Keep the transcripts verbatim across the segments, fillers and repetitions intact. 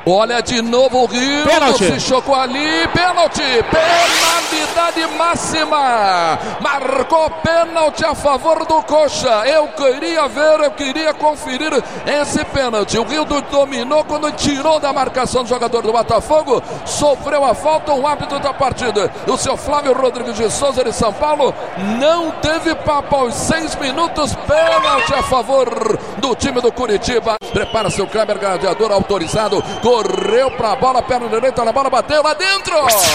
Olha de novo o Rio, se chocou ali, pênalti, penalidade máxima, marcou pênalti a favor do Coxa. Eu queria ver, eu queria conferir esse pênalti. O Rio dominou quando tirou da marcação do jogador do Botafogo, sofreu a falta, o árbitro da partida, o seu Flávio Rodrigues de Souza de São Paulo, não teve papo aos seis minutos, pênalti a favor do time do Curitiba. Prepara-se o Kleber, gladiador autorizado, correu pra bola, perna direita na bola, bateu lá dentro.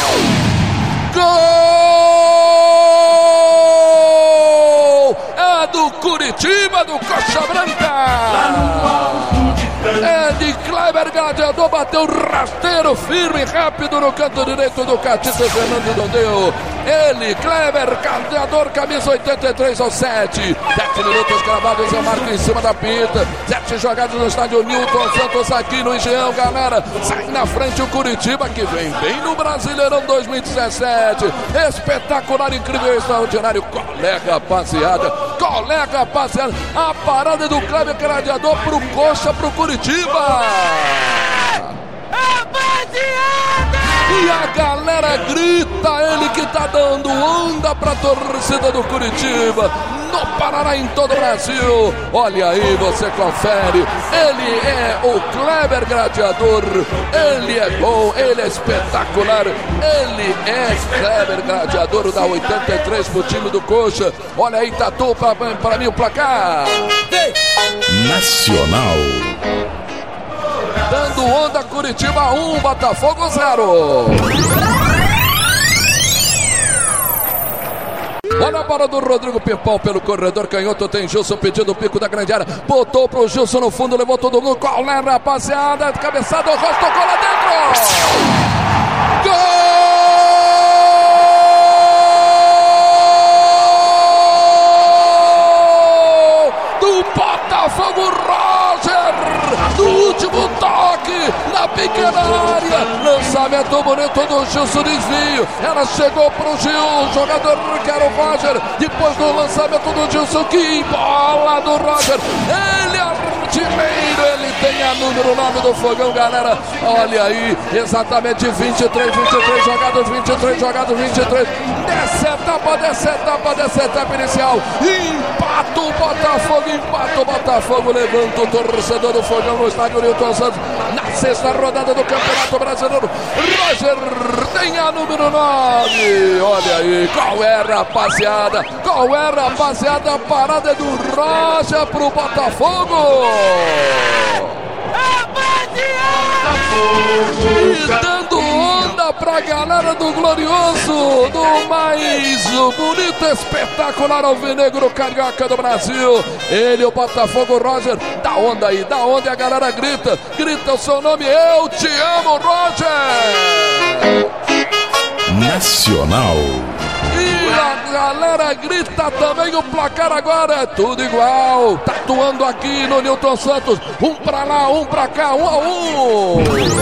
Gol! É do Curitiba, do Coxa Branca. É de Kleber, gladiador, bateu rasteiro, firme, rápido no canto direito do Catito Fernando Dondeu. Ele, Kleber, gladiador, camisa oitenta e três ao sete. Sete minutos gravados, eu marco em cima da pinta. Sete jogadas no estádio Newton Santos aqui no Engenhão, galera. Sai na frente o Curitiba, que vem bem no Brasileirão dois mil e dezessete. Espetacular, incrível, extraordinário. Colega, rapaziada. Colega, rapaziada. A parada do Kleber, gladiador, pro Coxa, pro Curitiba. E a galera grita, ele que tá dando onda pra torcida do Curitiba, no Paraná, em todo o Brasil. Olha aí, você confere. Ele é o Kleber, gladiador. Ele é bom, ele é espetacular. Ele é Kleber, gladiador, da oitenta e três pro time do Coxa. Olha aí, Tatu, pra, pra mim o placar. Nacional. Dando onda, Curitiba um, Botafogo zero. Olha a bola do Rodrigo Pimpão pelo corredor canhoto, tem Gilson pedindo o pico da grande área, botou pro Gilson no fundo, levou todo mundo, qual é, rapaziada, cabeçada, o rosto, tocou lá dentro. Gol do Botafogo, Roger, do último toque, na pequena área, lançamento bonito do Gilson, desvio, ela chegou pro Gil, jogador que era o Roger, depois do lançamento do Gilson, que bola do Roger, ele é artilheiro, ele tem a número nove do Fogão, galera, olha aí, exatamente vinte e três, vinte e três jogadas, vinte e três jogadas, vinte e três, dessa etapa, dessa etapa, dessa etapa inicial, empata o Botafogo, empata o Botafogo, levanta o torcedor do Fogão no estádio Newton Santos, na sexta rodada do Campeonato Brasileiro. Roger tem a número nove. Olha aí, qual é, rapaziada? Qual é, rapaziada? A parada é do Roger pro Botafogo. E dando onda pra galera do glorioso, do mais bonito, espetacular alvinegro carioca do Brasil. Ele, o Botafogo, Roger, dá onda aí, dá onda e a galera grita, grita o seu nome, eu te amo, Roger! Nacional. E a galera grita também o placar agora, é tudo igual, tá atuando aqui no Newton Santos, um pra lá, um pra cá, um a um.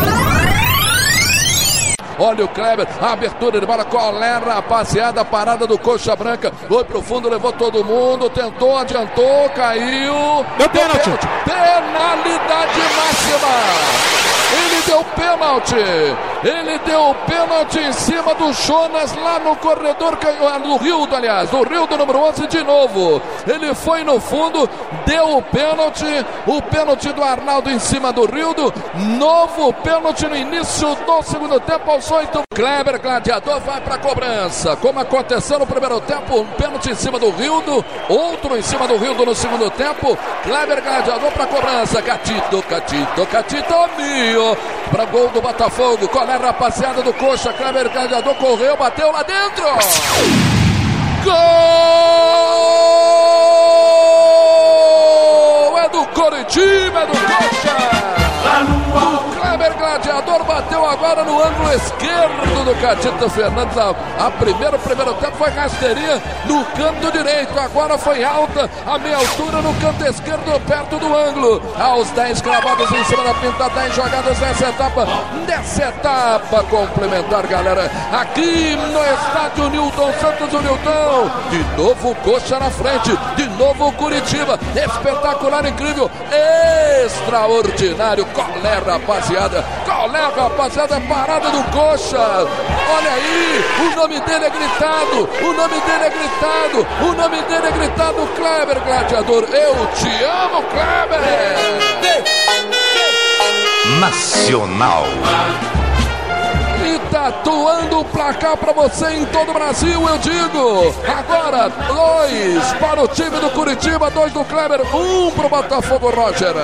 Olha o Kleber, a abertura de bola, colera, rapaziada, parada do Coxa Branca, foi pro fundo, levou todo mundo, tentou, adiantou, caiu. Deu pênalti. Penalidade máxima. Ele deu pênalti, ele deu pênalti em cima do Jonas lá no corredor do Rildo, aliás, do Rildo número onze de novo. Ele foi no fundo, deu o pênalti, o pênalti do Arnaldo em cima do Rildo, novo pênalti no início do segundo tempo aos oito. Kleber, gladiador, vai para a cobrança, como aconteceu no primeiro tempo, um pênalti em cima do Rildo, outro em cima do Rildo no segundo tempo. Kleber, gladiador, para a cobrança, Catito, Catito, Catito, mio. Para gol do Botafogo, qual é, rapaziada do Coxa? Kleber, gladiador, correu, bateu lá dentro. Gol! É do Curitiba, é do Coxa. O Kleber, gladiador, bateu agora no ângulo esquerdo do Catito Fernandes. A, a primeira, o primeiro tempo foi rasteirinha no canto direito, agora foi alta, a meia altura no canto esquerdo, perto do ângulo. Aos dez cravados em cima da pinta, dez jogadas nessa etapa, nessa etapa complementar, galera. Aqui no estádio Newton Santos, o Newton. De novo Coxa na frente, de novo Curitiba. Espetacular, incrível, extraordinário. Qual é, rapaziada? Qual Olé, rapaziada, parada do Coxa. Olha aí, o nome dele é gritado, o nome dele é gritado, o nome dele é gritado. Kleber Gladiador, eu te amo, Kleber. Nacional. E tá atuando o placar pra você em todo o Brasil, eu digo. Agora, dois para o time do Curitiba, dois do Kleber, um pro Botafogo, Roger.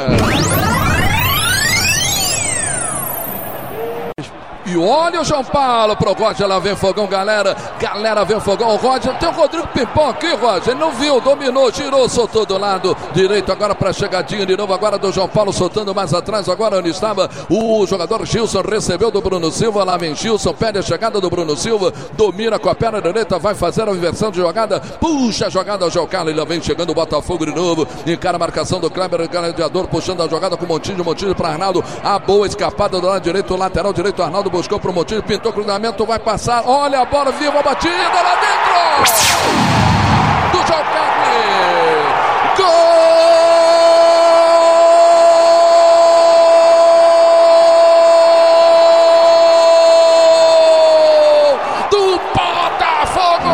E olha o João Paulo pro Roger, lá vem fogão, galera. Galera, vem fogão. O Roger, tem o Rodrigo Pimpão aqui, Roger. Ele não viu, dominou, tirou, soltou do lado direito. Agora pra chegadinha de novo, agora do João Paulo, soltando mais atrás. Agora onde estava o jogador Gilson, recebeu do Bruno Silva. Lá vem Gilson, pede a chegada do Bruno Silva. Domina com a perna direita, vai fazer a inversão de jogada. Puxa a jogada ao João Carlos. Ele lá vem chegando o Botafogo de novo. Encara a marcação do Kleber, Gladiador, puxando a jogada com o Montinho. Montinho para Arnaldo. A boa escapada do lado direito, lateral direito. Arnaldo buscou pro Montinho, pintou cruzamento, vai passar, olha a bola, viva a batida lá dentro do João Carlos. Gol do Botafogo.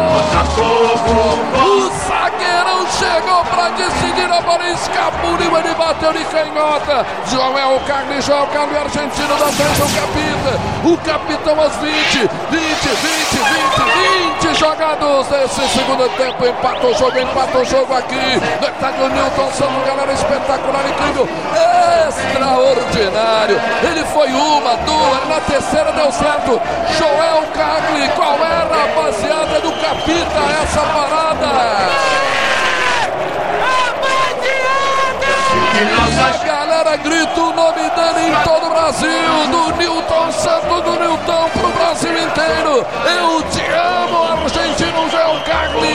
O zagueirão chegou pra decidir, a bola escapuliu, ele bateu de canhota. João Carlos, João Carlos, argentino da frente, o capita. O capitão aos vinte, vinte, vinte, vinte, vinte jogados desse segundo tempo. Empatou o jogo, empatou o jogo aqui. Detalhe do Nilton Santos, galera, espetacular, incrível, extraordinário. Ele foi uma, duas, na terceira deu certo. João Carlos, qual é, rapaziada do capita, essa parada? A galera grita o nome dele em todo o Brasil, do Nilton Santos, do Nilton pro Brasil inteiro. Eu te amo, argentino João Carlos.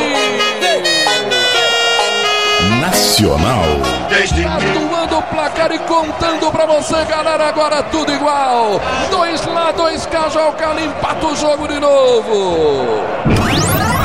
Nacional. Atuando o placar e contando pra você, galera, agora tudo igual. Dois lá, dois cá, João Carlos empata o jogo de novo.